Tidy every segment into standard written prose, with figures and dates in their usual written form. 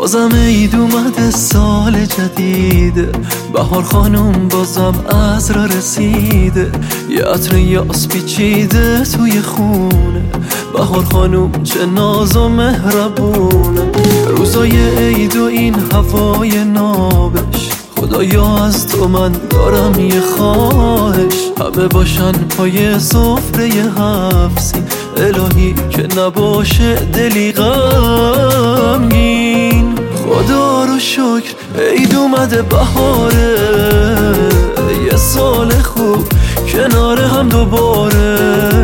بازم عید اومده، سال جدیده، بهار خانوم بازم عصر رسیده، یه عطر یاس پیچیده توی خونه، بهار خانوم چه ناز و مهربونه. روزای عید و این هوای نابش، خدایا از تو من دارم یه خواهش، همه باشن پای سفره هفت، الهی که نباشه دلی غمگین. خدا رو شکر عید اومده، بهاره، یه سال خوب کنار هم دوباره،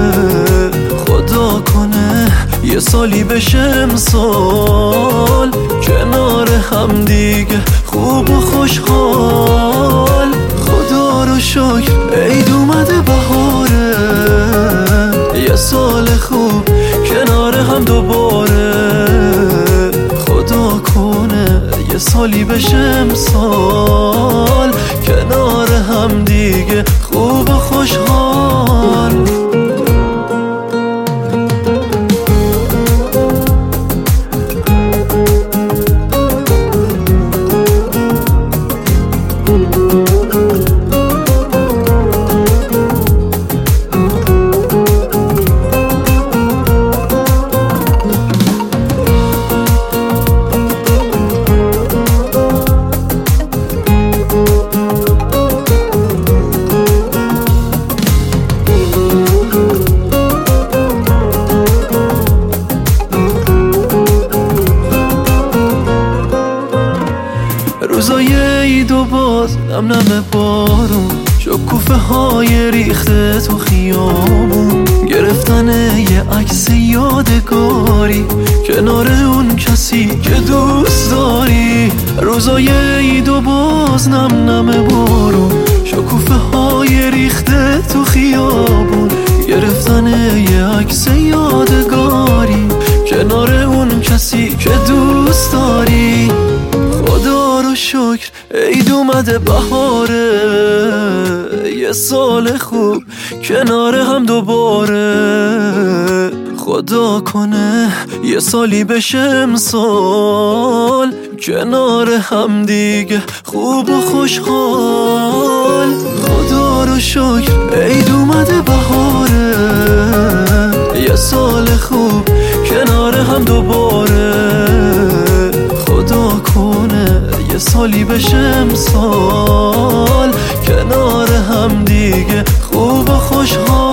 خدا کنه یه سالی بشه امسال کنار هم دیگه خوب و خوشحال. خدا رو شکر عید اومده، بهاره، یه سال خوب کنار هم دوباره، خدا کنه یه سالی بشه امسال کنار هم دیگه خوب و خوشحال. روزای عید و باز نم بارون، شکوفه های ریخته تو خیابون، گرفتن یه عکس یادگاری کنار اون کسی که دوست داری. روزای عید و باز نم بارون، شکوفه های ریخته تو خیابون، گرفتن یه عکس یادگاری کنار اون کسی که دوست داری. خدا رو شکر عید اومده، بهاره، یه سال خوب کنار هم دوباره، خدا کنه یه سالی بشه امسال کنار هم دیگه خوب و خوشحال. خدا رو شکر عید اومده، بهاره، یه سال خوب کنار هم دوباره، خدا کنه یه سالی بشه امسال کنار هم دیگه خوب و خوشحال.